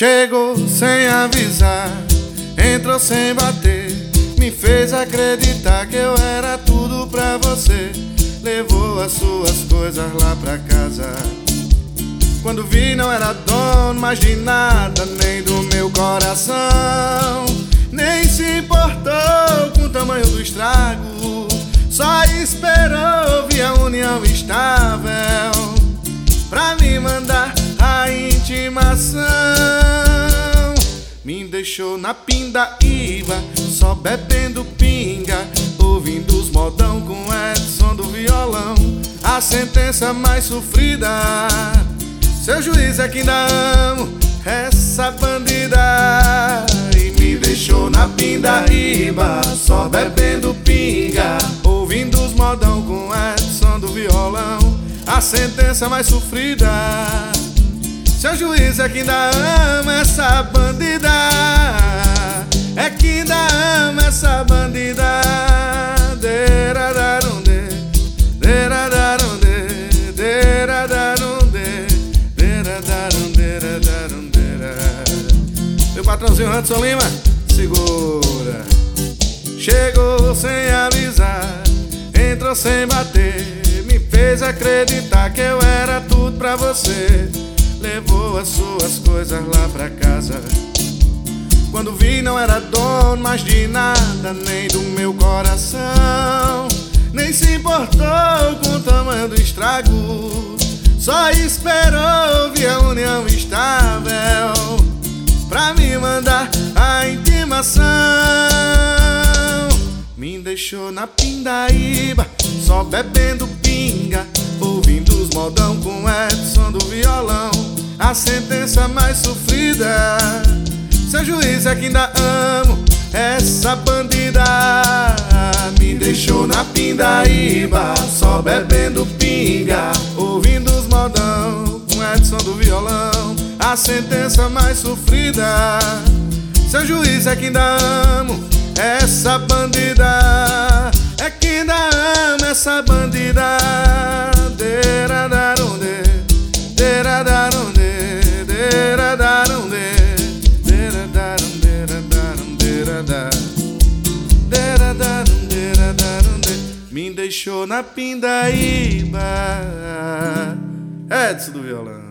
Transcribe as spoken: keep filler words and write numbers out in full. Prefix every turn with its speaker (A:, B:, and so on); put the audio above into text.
A: Chegou sem avisar, entrou sem bater, me fez acreditar que eu era tudo pra você. Levou as suas coisas lá pra casa. Quando vi não era dono mais de nada, nem do meu coração. Nem se importou com o tamanho do estrago, só esperou ver a união estável pra me mandar a intimação. Me deixou na pindaíba, só bebendo pinga, ouvindo os modão com Edson do violão. A sentença mais sofrida, seu juiz é que ainda amo essa bandida. E me deixou na pindaíba, só bebendo pinga, ouvindo os modão com Edson do violão. A sentença mais sofrida, seu juiz é que ainda ama essa bandida. É que ainda ama essa bandida. Deradarunde, deradarunde, deradarunde, deradarunde, deradarunde. Meu patrãozinho Hudson Lima, segura. Chegou sem avisar, entrou sem bater, me fez acreditar que eu era tudo pra você. Levou as suas coisas lá pra casa. Quando vi não era dono mais de nada, nem do meu coração. Nem se importou com o tamanho do estrago, só esperou ver a união estável pra me mandar a intimação. Me deixou na pindaíba, só bebendo pinga, ouvindo os modão com Edson do violão. A sentença mais sofrida, seu juiz é que ainda amo essa bandida. Me deixou na pindaíba, só bebendo pinga, ouvindo os modão com Edson do violão. A sentença mais sofrida, seu juiz é que ainda amo essa bandida. É que ainda amo essa bandida. Deradarunde, deradarunde, deradarunde, deradarunde, deradarunde, deradarunde. Me deixou na pindaíba, Edson do violão.